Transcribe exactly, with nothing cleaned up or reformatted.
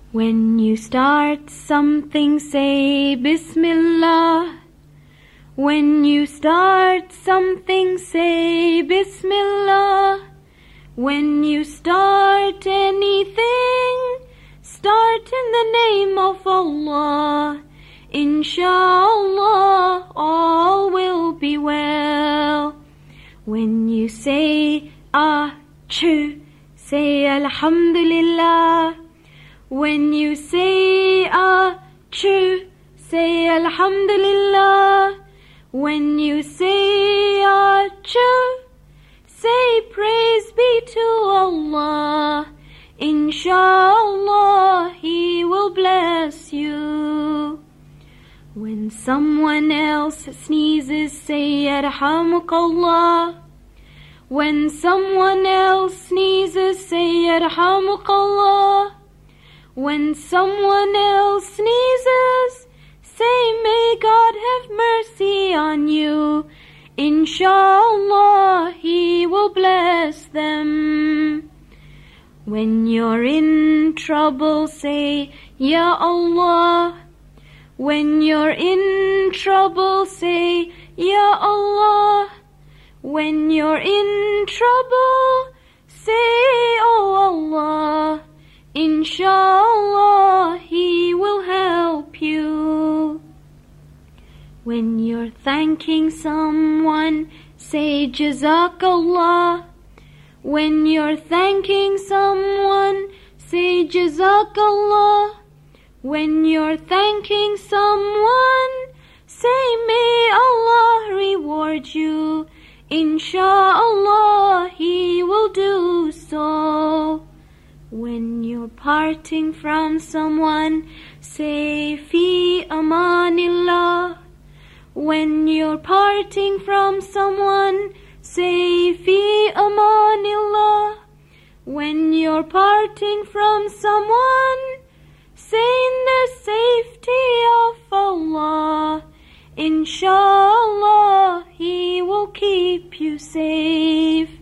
When you start something, say Bismillah. When you start something, say Bismillah. When you start anything, start in the name of Allah. Inshallah, all will be well. When you say Achoo, say Alhamdulillah. When you say Achoo, say Alhamdulillah. When you say Achoo, say praise be to Allah. Inshallah, He will bless you. When someone else sneezes, say Yarhamukallah. When someone else sneezes, say Yarhamukallah. When someone else sneezes, say may God have mercy on you. Inshallah, He will bless them. When you're in trouble, say Ya Allah. When you're in trouble, say Ya Allah. When you're in trouble, say Oh Allah. Inshallah, He will help you. When you're thanking someone, say Jazakallah. When you're thanking someone, say Jazakallah. When you're thanking someone, say may Allah reward you. Inshallah, He will do so. When you're parting from someone, say Fi Amanillah. When you're parting from someone, say Fi Amanillah. When you're parting from someone, say in the safety of Allah. Inshallah, He will keep you safe.